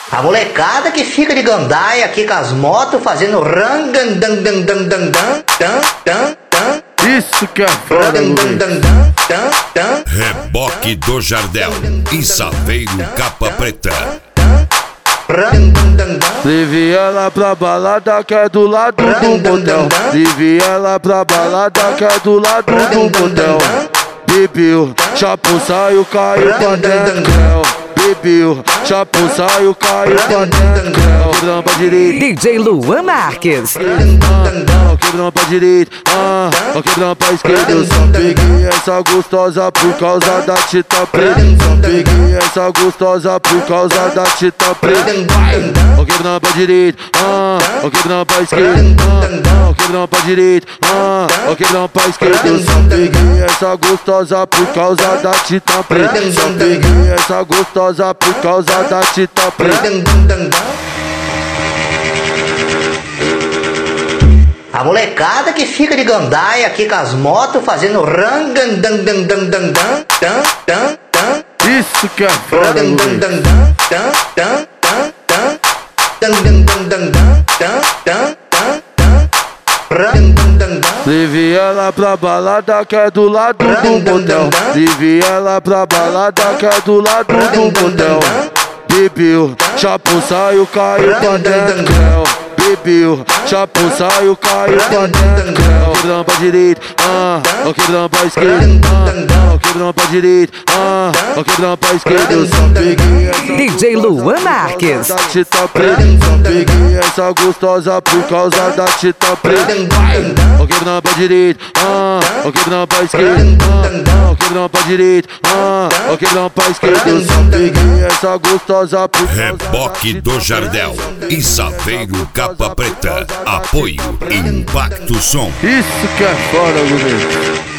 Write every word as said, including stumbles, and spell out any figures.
A molecada que fica de gandaia aqui com as motos fazendo rangandandandandandandandan. Isso que é foda, Reboque do Jardel e Saveiro Capa Preta. Leve ela pra balada que é do lado do motel. Leve ela pra balada que é do lado do motel. Bebeu, chapo saiu, caiu pra dentro. Bebeu, chapo saiu, caiu pra dentro. Quebrando pra direita, D J Luan Marques. quebrando pra direita, ah, ó, quebrando pra esquerda. Eu só peguei essa gostosa por causa da tita preta. Só peguei essa gostosa por causa da tita preta. Ó, quebrando pra direita, ah, ó, quebrando pra esquerda, ah, ó, quebrando pra direita, ah, ó, quebrando pra esquerda. Eu só peguei essa gostosa por causa da tita preta. Só peguei essa gostosa por causa da tita preta. A molecada que fica de gandaia aqui com as motos fazendo rangandandandandandandan. Isso que é foda, Leve ela pra balada que é do lado do motel. Leve ela pra balada que é do lado do motel. Bebeu, chapo saiu, caiu pra dentro. Bebeu, chapo saiu, caiu pra dentro. Ó, quebrando pra direita, ah, ó, quebrando pra esquerda, ah, ó, quebrando pra direita, ah, ó, quebrando pra esquerda. Eu só peguei essa D J Luan Marques. da tita preta. Só peguei essa gostosa por causa da tita preta. Ó, quebrando pra direita, ah, ó, quebrando pra esquerda, ah, ó, quebrando pra direita, ah, ó, quebrando pra esquerda. Eu só peguei essa gostosa por causa Reboque do Jardel e Saveiro Capa Preta. Apoio Impacto Som. Isso que é foda, bonito.